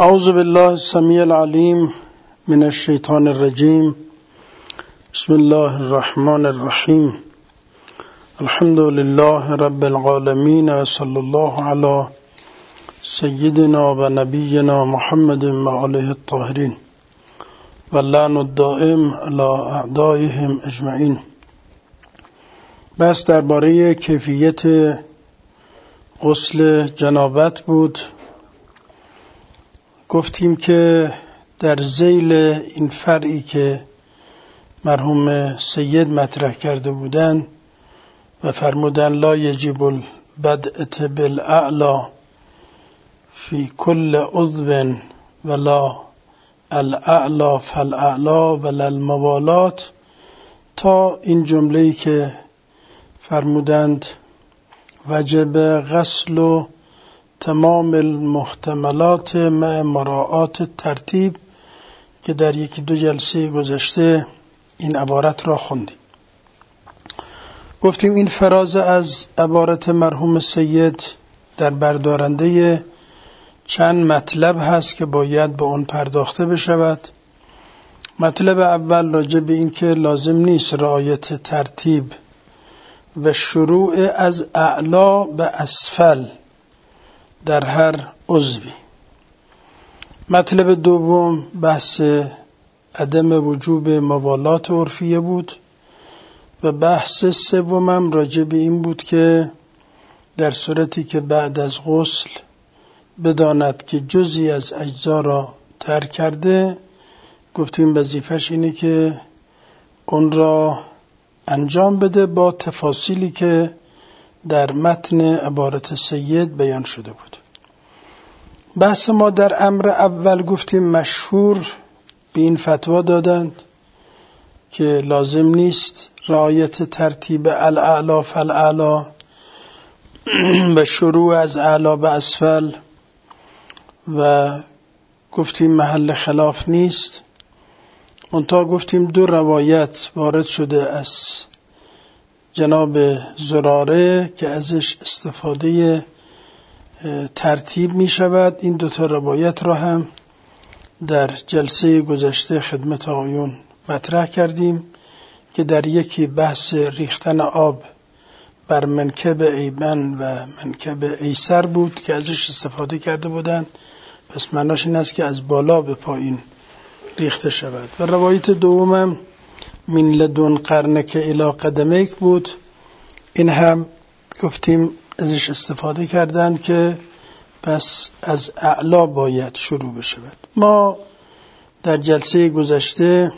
اعوذ بالله السمیع العلیم من الشیطان الرجیم. بسم الله الرحمن الرحیم. الحمد لله رب العالمین و صلی الله علی سیدنا و نبینا محمد و آله الطاهرین و اللعن الدائم علی اعدائهم اجمعین. بس درباره کیفیت غسل جنابت بود. گفتیم که در ذیل این فرعی که مرحوم سید مطرح کرده بودند و فرمودن لا یجب البدء بالاعلی فی کل عضو ولا الاعلی فالاعلی ولا الموالات، تا این جمله‌ای که فرمودند وجب غسل تمام المحتملات مع مراعات ترتیب، که در یکی دو جلسه گذشته این عبارت را خوندیم. گفتیم این فراز از عبارت مرحوم سید در بردارنده چند مطلب هست که باید به اون پرداخته بشود. مطلب اول راجع به این که لازم نیست رعایت ترتیب و شروع از اعلا به اسفل در هر عضوی. مطلب دوم بحث عدم وجوب موالات عرفیه بود و بحث سومم راجع به این بود که در صورتی که بعد از غسل بداند که جزئی از اجزا را ترک کرده، گفتیم وظیفش اینه که اون را انجام بده با تفاصیلی که در متن عبارت سید بیان شده بود. بحث ما در امر اول گفتیم مشهور به این فتوا دادند که لازم نیست رعایت ترتیب الاعلی فالاعلی و شروع از اعلی به اسفل، و گفتیم محل خلاف نیست. منتها گفتیم دو روایت وارد شده از جناب زراره که ازش استفاده ترتیب می شود. این دوتا روایت را هم در جلسه گذشته خدمت آقایون مطرح کردیم که در یکی بحث ریختن آب بر منکب ایمن و منکب ایسر بود که ازش استفاده کرده بودند، پس معناش این است که از بالا به پایین ریخته شود. و روایت دومم من لدن قرنک الی قدمیک بود. این هم گفتیم ازش استفاده کردن که پس از اعلا باید شروع بشود. ما در جلسه گذشته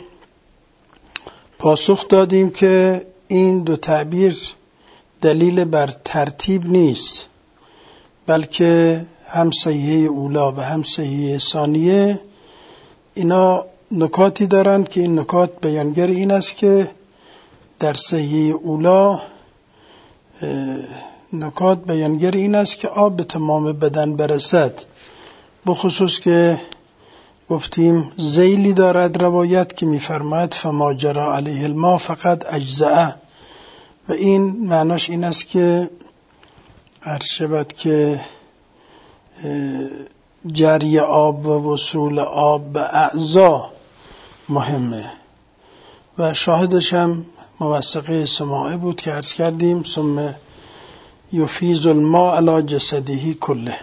پاسخ دادیم که این دو تعبیر دلیل بر ترتیب نیست، بلکه هم صحیحه اولا و هم صحیحه ثانیه اینا نکاتی دارند که این نکات بیانگر این است که در صحیحه اولا نکات بیانگر این است که آب به تمام بدن برسد، بخصوص که گفتیم ذیلی دارد روایت که می‌فرماید فما جری علیه الماء فقط اجزأ، و این معناش این است که عرض شود که جری آب و وصول آب به اعضا مهمه. و شاهدش هم موثقه سماعی بود که عرض کردیم ثم یفیض الماء علی جسده کله.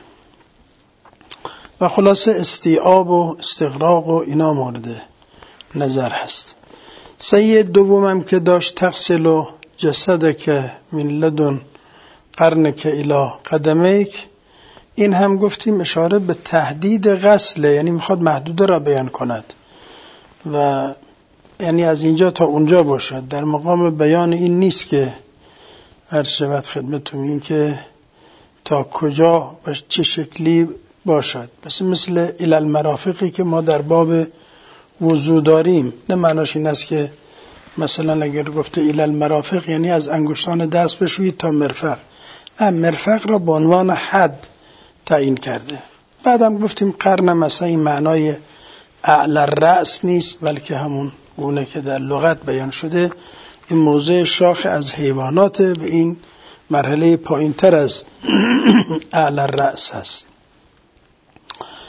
و خلاصه استیعاب و استغراق و اینا مورد نظر هست. سید دومم که داشت تغسل جسدک من لدن قرنک الی قدمیک، این هم گفتیم اشاره به تهدید غسله، یعنی میخواد محدوده را بیان کند و یعنی از اینجا تا اونجا باشد. در مقام بیان این نیست که عرض شود خدمتتون این که تا کجا و چه شکلی باشد. مثل الی المرافقی که ما در باب وضو داریم، نه معناش این است که مثلا اگر گفته الی المرافق یعنی از انگشتان دست بشویید تا مرفق، مرفق را به عنوان حد تعیین کرده. بعدم گفتیم قرن مثلا این معنای اعلی الرأس نیست، بلکه همون گونه که در لغت بیان شده این موضع شاخ از حیوانات به این مرحله پایین تر از اعلی الرأس هست.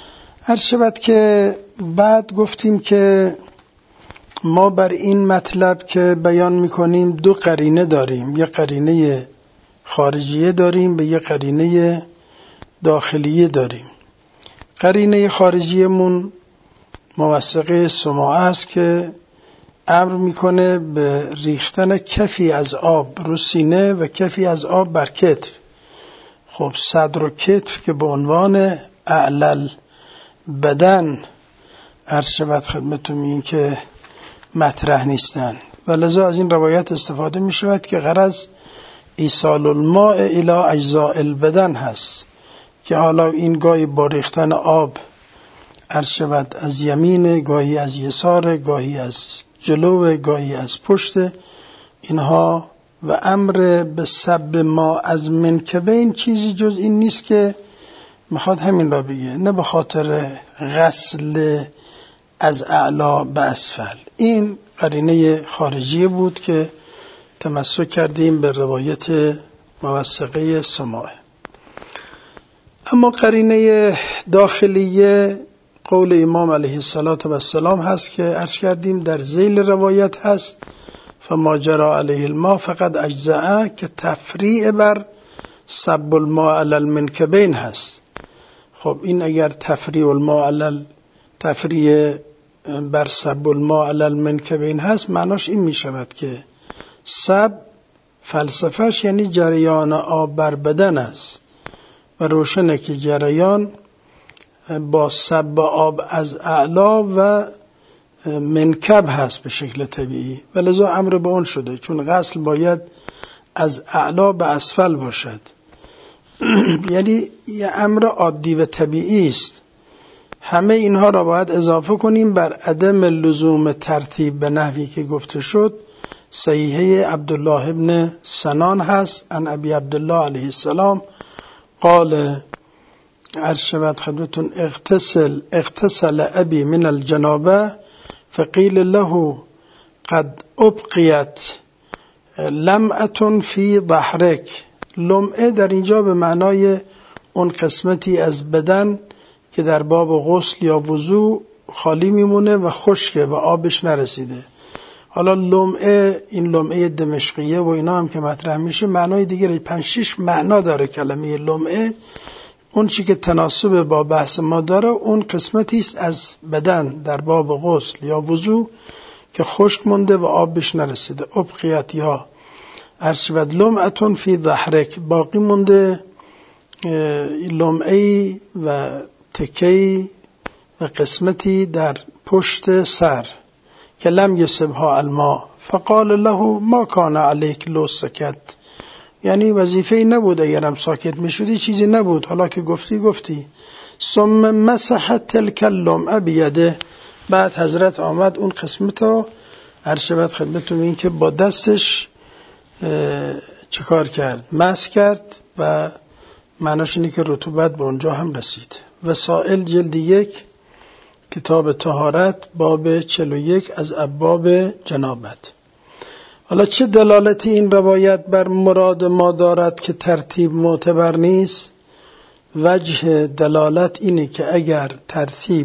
هر شود که بعد گفتیم که ما بر این مطلب که بیان میکنیم دو قرینه داریم، یه قرینه خارجیه داریم و یه قرینه داخلیه داریم. قرینه خارجیمون موثقه سماع است که امر میکنه به ریختن کفی از آب رو سینه و کفی از آب بر کتف. خب صدر و کتف که به عنوان اعلل بدن عرض شود خدمتتون این که مطرح نیستن و لذا از این روایت استفاده می شود که غرض ایصال الماء الی اجزاء البدن هست که حالا این گاهی با ریختن آب عرض شود از یمین، گاهی از یسار، گاهی از جلو، گاهی از پشت اینها و امر به صب ما از منکبین چیزی جز این نیست که میخواد همین را بگه، نه به خاطر غسل از اعلا به اسفل. این قرینه خارجی بود که تمسک کردیم به روایت موثقه سماع. اما قرینه داخلیه قول امام علیه السلام هست که عرض کردیم در ذیل روایت هست فما جرى علیه الماء فقد اجزاء که تفریع بر صب الماء علی المنکبین هست. خب این اگر تفریع بر صب الماء علی المنکبین هست معناش این می شود که صب فلسفهش یعنی جریان آب بر بدن است و روشنه که جریان با صب آب از اعلا و منکب هست به شکل طبیعی و لذا امر به اون شده، چون غسل باید از اعلا به اسفل باشد. یعنی یه امر عادی و طبیعی است. همه اینها را باید اضافه کنیم بر عدم لزوم ترتیب به نحوی که گفته شد. صحیحه عبدالله ابن سنان هست عن ابی عبدالله علیه السلام قال عرض شود خدمتون اغتسل ابی من الجنابه فقیل له قد ابقیت لمعه فی ظهرک. لمعه در اینجا به معنای اون قسمتی از بدن که در باب غسل یا وضو خالی میمونه و خشکه و آبش نرسیده. حالا لمعه، این لمعه دمشقیه و اینا هم که مطرح میشه معنای دیگه 5-6 معنا داره کلمه لمعه. اون چی که تناسب با بحث ما داره اون قسمتی است از بدن در باب غسل یا وضو که خشک مونده و آبش نرسیده. ابقیت یا ارشبت لمعتون فی ظهرک، باقی مونده لمعی و تکی و قسمتی در پشت سر که لم یصبها الماء فقال له ما کان علیک لو سکت. یعنی وظیفه‌ای نبود، اگرم ساکت میشدی چیزی نبود، حالا که گفتی. ثم مسح تلک اللمعه بیده. بعد حضرت آمد اون قسمتو عرشبت خدمتون این که با دستش چکار کرد؟ مسح کرد و معناش اینه که رطوبت به اونجا هم رسید. وسائل جلد 1 کتاب طهارت باب 41 از ابواب جنابت. حالا چه دلالتی این روایت بر مراد ما دارد که ترتیب معتبر نیست؟ وجه دلالت اینه که اگر ترتیب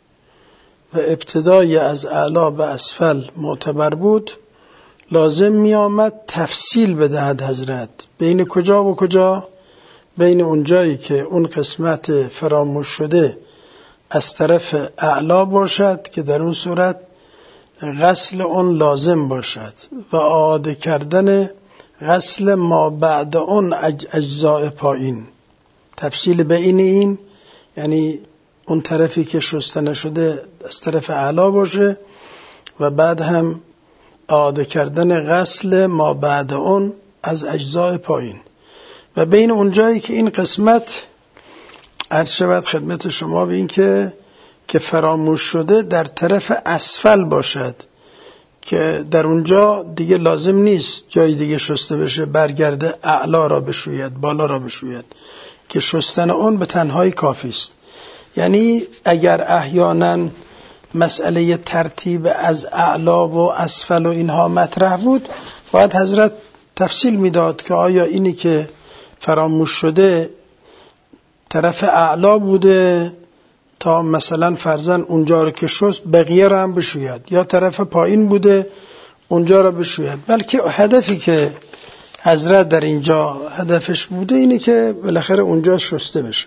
و ابتدای از اعلا به اسفل معتبر بود لازم می آمد تفصیل بدهد حضرت بین کجا و کجا، بین اونجایی که اون قسمت فراموش شده از طرف اعلا باشد که در اون صورت غسل اون لازم باشد و اعاده کردن غسل ما بعد اون اجزاء پایین. تفصیل بین این یعنی اون طرفی که شسته نشده از طرف اعلا باشه و بعد هم اعاده کردن غسل ما بعد اون از اجزاء پایین و بین اونجایی که این قسمت عرض شود خدمت شما به این که فراموش شده در طرف اسفل باشد که در اونجا دیگه لازم نیست جای دیگه شسته بشه، برگرده اعلا را بشوید، بالا را بشوید که شستن اون به تنهایی کافی است. یعنی اگر احیانا مسئله ترتیب از اعلا و اسفل و اینها مطرح بود باید حضرت تفصیل میداد که آیا اینی که فراموش شده طرف اعلا بوده تا مثلا فرضاً اونجا رو که شست بقیه رو هم بشوید، یا طرف پایین بوده اونجا رو بشوید، بلکه هدفی که حضرت در اینجا هدفش بوده اینه که بالاخره اونجا شسته بشه.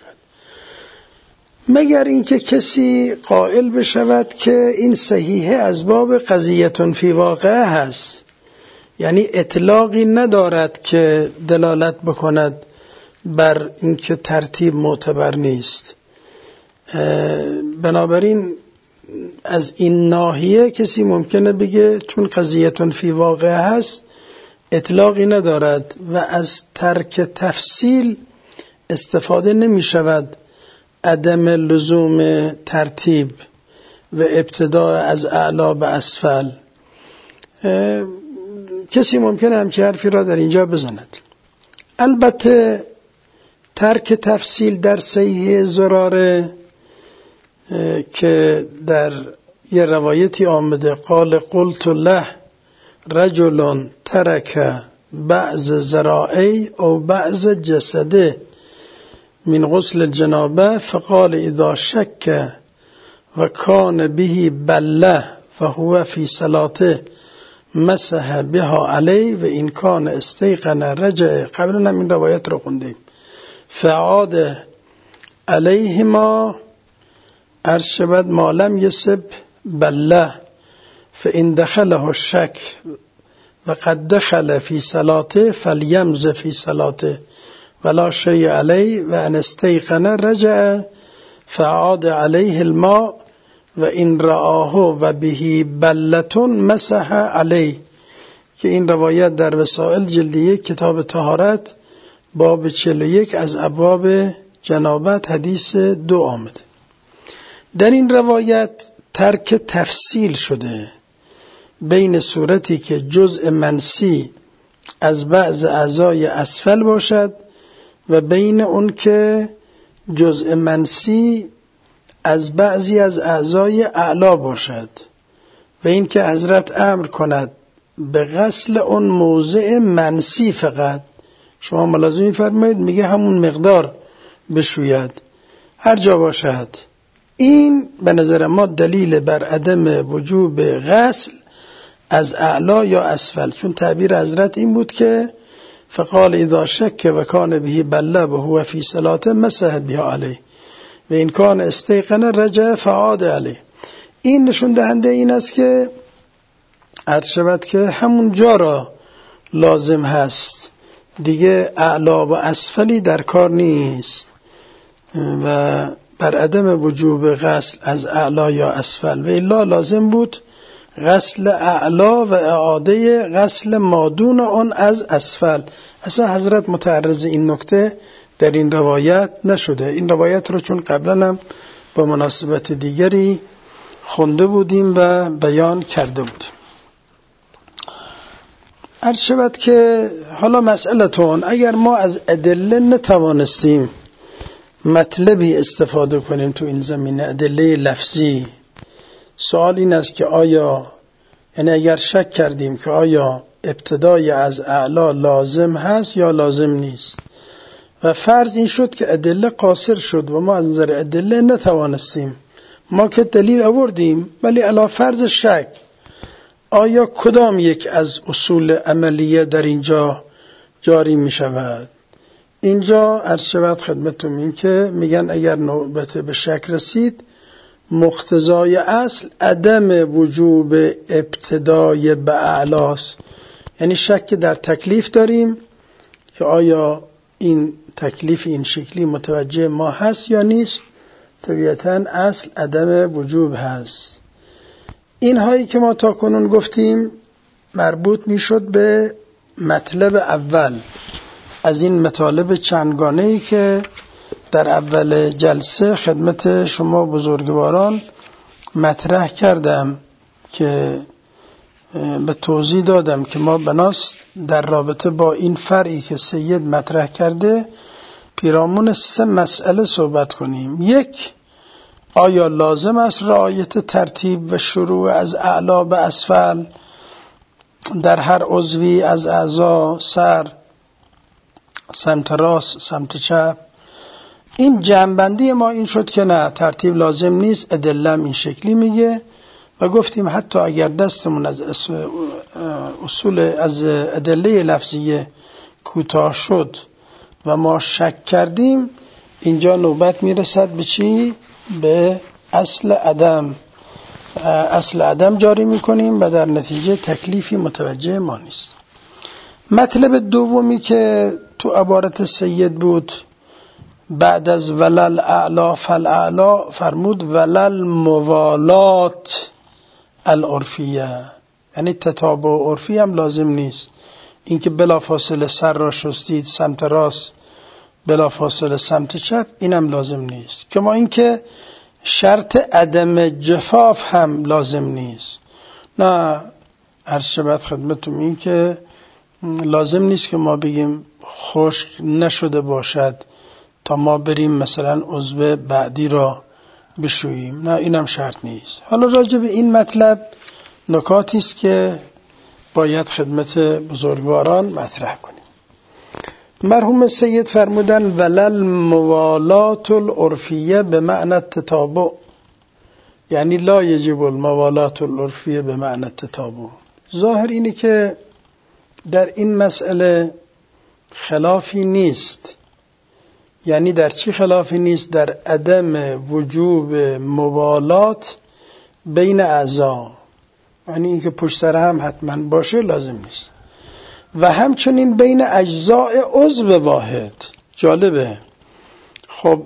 مگر اینکه کسی قائل بشود که این صحیحه از باب قضیتون فی واقعه هست، یعنی اطلاقی ندارد که دلالت بکند بر اینکه ترتیب معتبر نیست. بنابراین از این ناحیه کسی ممکنه بگه چون قضیتون فی واقعه هست اطلاقی ندارد و از ترک تفصیل استفاده نمی شود، عدم لزوم ترتیب و ابتداء از اعلا به اسفل. کسی ممکنه همچه حرفی را در اینجا بزند. البته ترک تفصیل در صحیح زراره که در یه روایتی آمده قال قلت له رجل ترک بعض ذرائعی او بعض جسده من غسل الجنابه فقال اذا شک و کان به بله فهو فی صلاته مسح بها علی و این کان استیقن رجع. قبلا هم این روایت رو خوندیم. فعاد علیهما ارشبت ما لم یسب بله فإن دخله الشک و قد دخل فی صلاته فلیمز فی صلاته ولا شیء علی و ان استیقن رجع فعاد علیه الماء و این رآه و به بلتون مسح علی، که این روایت در وسائل جلد 1 کتاب طهارت باب 41 از ابواب جنابت حدیث 2 آمده. در این روایت ترک تفصیل شده بین صورتی که جزء منسی از بعض اعضای اسفل باشد و بین اون که جزء منسی از بعضی از اعضای اعلا باشد و این که حضرت امر کند به غسل اون موضع منسی فقط. شما ملازم می‌فرمایید میگه همون مقدار بشوید هر جا باشد. این به نظر ما دلیل بر عدم وجوب غسل از اعلا یا اسفل، چون تعبیر حضرت این بود که فقال اذا شک و کان به بله و هو فی صلاته مسح بها علیه و این کان استیقن رجع فعاد علیه. این نشون دهنده این است که عرض شود که همون جا را لازم هست، دیگه اعلا و اسفلی در کار نیست و بر عدم وجوب غسل از اعلا یا اسفل و الا لازم بود غسل اعلا و اعاده غسل مادون آن از اسفل. اصلا حضرت متعرض این نکته در این روایت نشده. این روایت رو چون قبلا هم با مناسبت دیگری خونده بودیم و بیان کرده بودیم. عرض شود که حالا مسئلتون اگر ما از ادله نتوانستیم مطلبی استفاده کنیم تو این زمینه، ادله لفظی، سوال این است که آیا یعنی اگر شک کردیم که آیا ابتدای از اعلا لازم هست یا لازم نیست و فرض این شد که ادله قاصر شد و ما از نظر ادله نتوانستیم، ما که دلیل آوردیم ولی علی فرض شک آیا کدام یک از اصول عملیه در اینجا جاری می شود؟ اینجا عرض شود خدمتتون این که میگن اگر نوبت به شک رسید مقتضای اصل عدم وجوب ابتدای به اعلاست، یعنی شک در تکلیف داریم که آیا این تکلیف این شکلی متوجه ما هست یا نیست. طبیعتاً اصل عدم وجوب هست. این هایی که ما تا کنون گفتیم مربوط میشد به مطلب اول از این مطالب چندگانه‌ای که در اول جلسه خدمت شما بزرگواران مطرح کردم که به توضیح دادم که ما بناس در رابطه با این فرعی که سید مطرح کرده پیرامون 3 مسئله صحبت کنیم. 1، آیا لازم است رعایت ترتیب و شروع از اعلا به اسفل در هر عضوی از اعضا، سر، سمت راست، سمت چپ این جمع‌بندی ما این شد که نه، ترتیب لازم نیست، ادلم این شکلی میگه و گفتیم حتی اگر دستمون از از ادله لفظیه کوتاه شد و ما شک کردیم، اینجا نوبت میرسد به چی؟ به اصل عدم جاری میکنیم و در نتیجه تکلیفی متوجه ما نیست. مطلب دومی که تو عبارت سید بود، بعد از ولل اعلا فالاعلا فرمود ولل موالات العرفیه، یعنی تتابع عرفی هم لازم نیست. اینکه بلافاصله سر را شستید سمت راست بلافاصله سمت چپ، اینم لازم نیست. کما اینکه شرط عدم جفاف هم لازم نیست. نه، عرض شود خدمتتون این که لازم نیست که ما بگیم خشک نشده باشد تا ما بریم مثلا عضو بعدی را بشوییم، نه اینم شرط نیست. حالا راجع به این مطلب نکاتی است که باید خدمت بزرگواران مطرح کنیم. مرحوم سید فرمودن ولل موالات العرفیه به معنی تتابع، یعنی لا یجب الموالات العرفیه به معنی تتابع. ظاهر اینه که در این مسئله خلافی نیست. یعنی در چی خلافی نیست؟ در عدم وجوب موالات بین اعضا، یعنی اینکه پشت سر هم حتما باشه لازم نیست. و همچنین بین اجزاء عضو واحد. جالبه. خب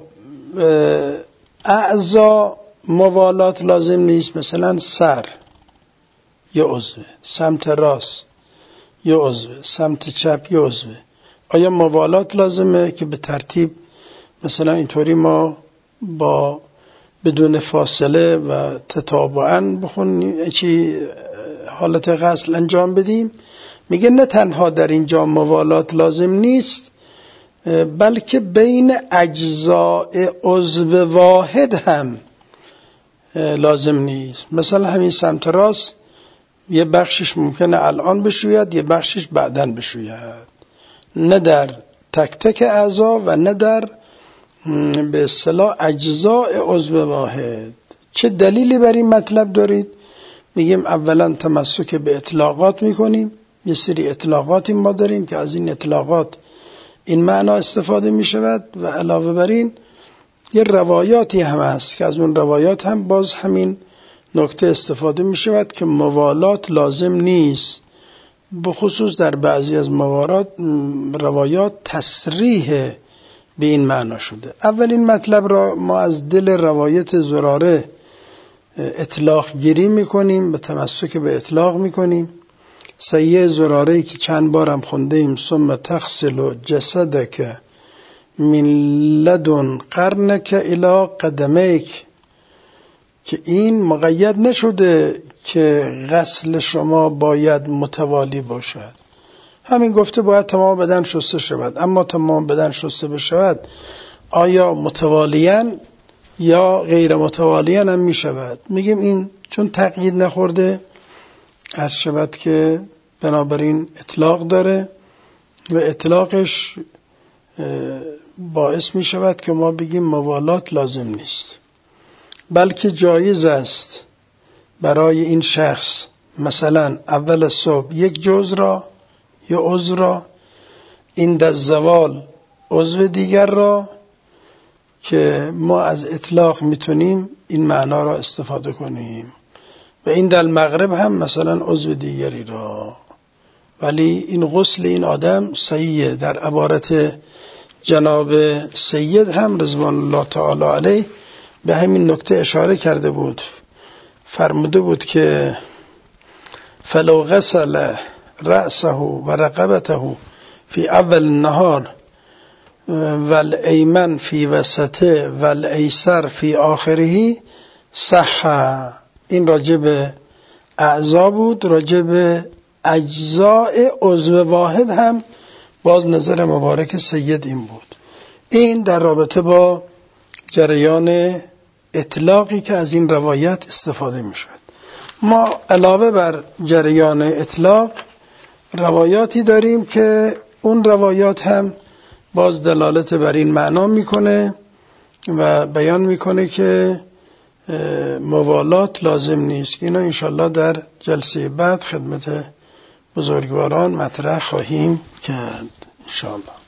اعضا موالات لازم نیست، مثلا سر یه عضو، سمت راست یه عضو، سمت چپ یه عضو. آیا موالات لازمه که به ترتیب مثلا اینطوری ما با بدون فاصله و تتابعاً بخونیم چی حالت غسل انجام بدیم؟ میگه نه تنها در اینجا موالات لازم نیست، بلکه بین اجزاء عضو واحد هم لازم نیست. مثلا همین سمت راست یه بخشش ممکنه الان بشوید، یه بخشش بعداً بشوید، نه در تک تک اعضا و نه در به اصطلاح اجزاء عضو واحد. چه دلیلی بر این مطلب دارید؟ میگیم اولا تمسک به اطلاقات میکنیم. یه سری اطلاقاتی ما داریم که از این اطلاقات این معنا استفاده میشود و علاوه بر این یه روایاتی هم هست که از اون روایات هم باز همین نکته استفاده میشود که موالات لازم نیست. بخصوص در بعضی از روایات تصریح به این معنا شده. اولین مطلب را ما از دل روایت زراره اطلاق گیری میکنیم، به تمسک به اطلاق میکنیم. سیه زراره که چند بارم خونده ایم، ثم تغسل جسدک من لدن قرنک الی قدمیک، که این مقید نشده که غسل شما باید متوالی باشد. همین گفته باید تمام بدن شسته شود، اما تمام بدن شسته بشود آیا متوالیاً یا غیر متوالیاً هم می شود؟ میگیم این چون تقیید نخورده عرض شود که بنابراین اطلاق داره و اطلاقش باعث می شود که ما بگیم موالات لازم نیست، بلکه جایز است برای این شخص مثلا اول صبح یک جزء را یا عضو را، این در زوال عضو دیگر را، که ما از اطلاق میتونیم این معنا را استفاده کنیم، و این در مغرب هم مثلا عضو دیگری را. ولی این غسل این آدم صحیحه. در عبارت جناب سید هم رضوان الله تعالی علیه به همین نکته اشاره کرده بود. فرموده بود که فلو غسل رأسه و رقبته فی اول النهار والایمن فی وسطه والایسر فی آخره صح. این راجب اعضا بود. راجب اجزاء عضو واحد هم باز نظر مبارک سید این بود. این در رابطه با جریان اطلاقی که از این روایت استفاده می شود. ما علاوه بر جریان اطلاق روایاتی داریم که اون روایات هم باز دلالت بر این معنا میکنه و بیان میکنه که موالات لازم نیست. اینا انشالله در جلسه بعد خدمت بزرگواران مطرح خواهیم کرد انشالله.